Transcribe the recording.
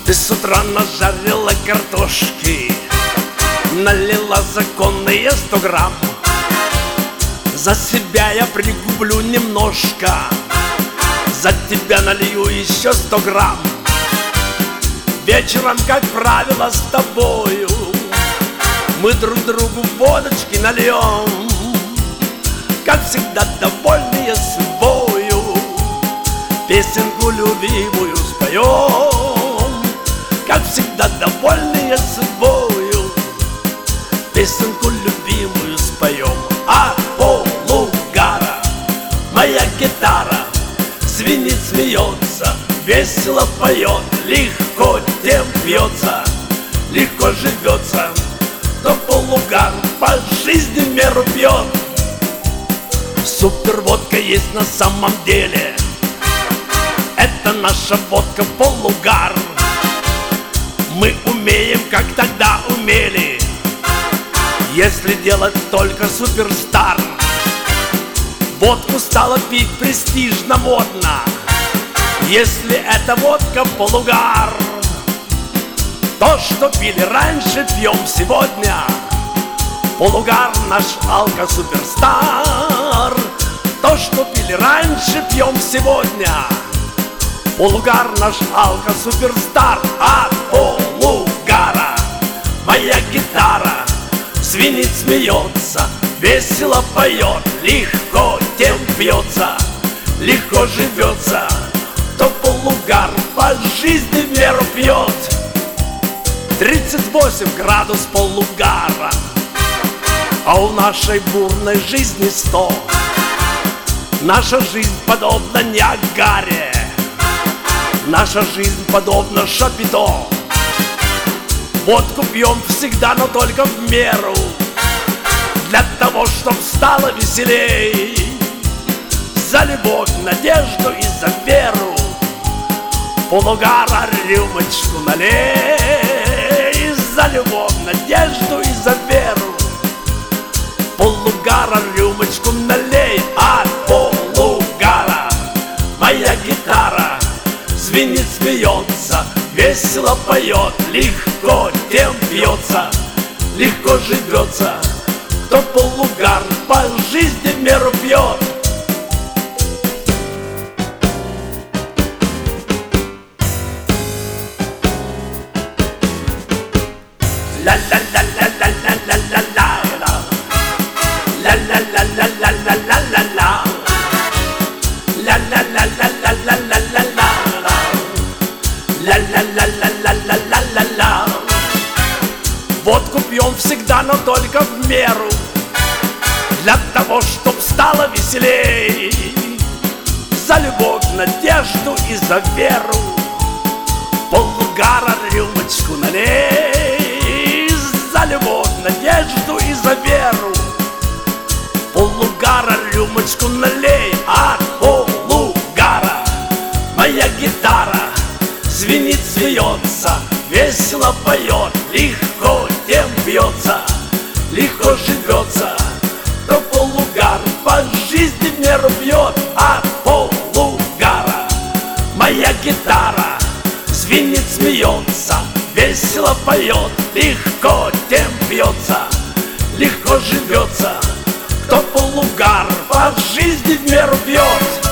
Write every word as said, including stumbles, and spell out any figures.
Ты с утра нажарила картошки, налила законные сто грамм. За себя я пригублю немножко, за тебя налью еще сто грамм. Вечером, как правило, с тобою мы друг другу водочки нальем. Как всегда довольные собою, песенку любимую споем. Как всегда довольные собою, песенку любимую споем. А полугара моя гитара звенит, смеется, весело поет, легко тем пьется, легко живется. То полугар по жизни меру пьет. Суперводка есть на самом деле, это наша водка полугар. Мы умеем, как тогда умели, если делать только суперстар. Водку стало пить престижно, модно, если это водка полугар. То, что пили раньше, пьем сегодня. Полугар наш алко-суперстар. То, что пили раньше, пьем сегодня. Полугар наш алко-суперстар. А полугара моя гитара звенит, смеется, весело поет, легко тем пьется, легко живется. То полугар по жизни в меру пьет. Тридцать восемь градус полугара, а у нашей бурной жизни сто. Наша жизнь подобна Ниагаре, наша жизнь подобна Шапито. Водку пьем всегда, но только в меру, для того, чтоб стало веселей. За любовь, надежду и за веру полугара рюмочку налей. За любовь, надежду и за веру полугара рюмочку налей. А полугара моя гитара звенит, смеется, весело поет, легко тем пьется, легко живется. Кто полугар по жизни в меру пьет. Водку пьем всегда, но только в меру, для того, чтоб стало веселей. За любовь, надежду и за веру полугара рюмочку налей. За любовь, надежду и за веру полугара рюмочку налей. А полугара моя гитара звенит, смеется, весело поет, легко тем пьется, легко живется. То полугар по жизни в меру пьет. А полугара моя гитара звенит, смеется, весело поет, легко тем пьется, легко живется. Кто полугар по жизни в меру пьет.